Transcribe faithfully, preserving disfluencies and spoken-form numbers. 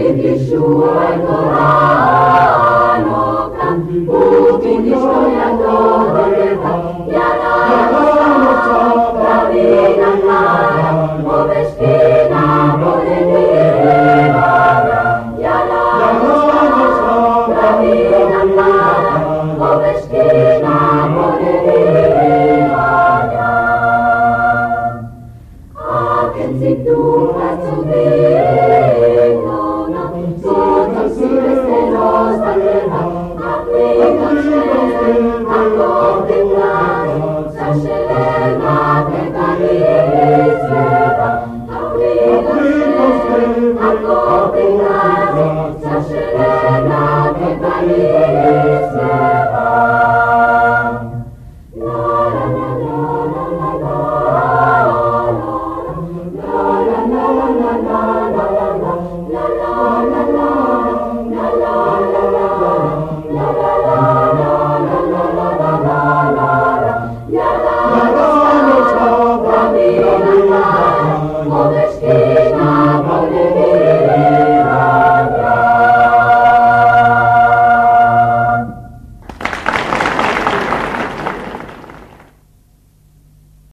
Yeshua Torano Kam Ukin Ishtoya Toreva Yana Yosef Ravina Mara Oveshkina Bodhidivaya Yana Yosef Ravina Mara Oveshkina Bodhidivaya Aken Zitur Hatzuvino Sota Silvesteros Baterha Aplik Hashem Hakol Tiknas Sashem Mategalis Leva Aplik Hashem Hakol Tiknas Sashem Mategalis Leva Oveshkin